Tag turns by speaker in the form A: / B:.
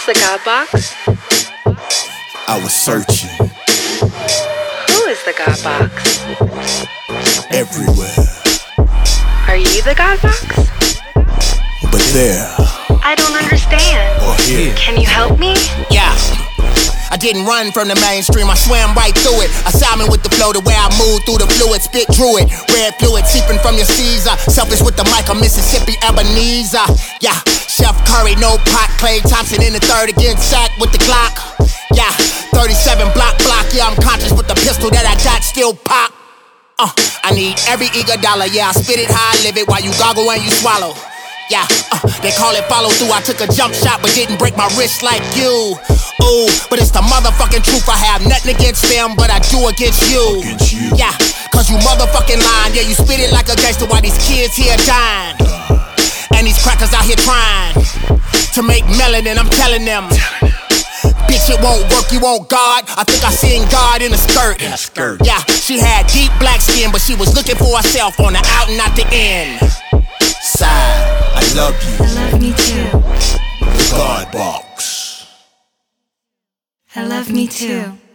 A: the God Box?
B: I was searching
A: Who is the God Box?
B: everywhere,
A: Are you the God Box?
B: but there
A: I don't understand.
B: or here.
A: Can you help me?
C: Yeah. I didn't run from the mainstream, I swam right through it. Assignment with the flow, the way I moved through the fluid. Spit druid, red fluid seeping from your Caesar. Selfish with the mic, I'm Mississippi Ebenezer. Yeah, Chef Curry, no pot. Clay Thompson in the third again, sack with the Glock. Yeah, 37 block, yeah, I'm conscious with the pistol that I got still pop. I need every eager dollar, yeah, I spit it how I live it while you goggle and you swallow. Yeah, they call it follow through. I took a jump shot but didn't break my wrist like you. Ooh, but it's the motherfucking truth. I have nothing against them, but I do against you. Yeah, cause you motherfucking lying. Yeah, you spit it like a gangster while these kids here dying. And these crackers out here trying to make melanin, I'm telling them. Bitch, it won't work, you want God. I think I seen God in a skirt. Yeah, she had deep black skin, but she was looking for herself on the out and not the in. Side,
B: I love you.
D: I love me too.
B: The God Box.
D: I love me too.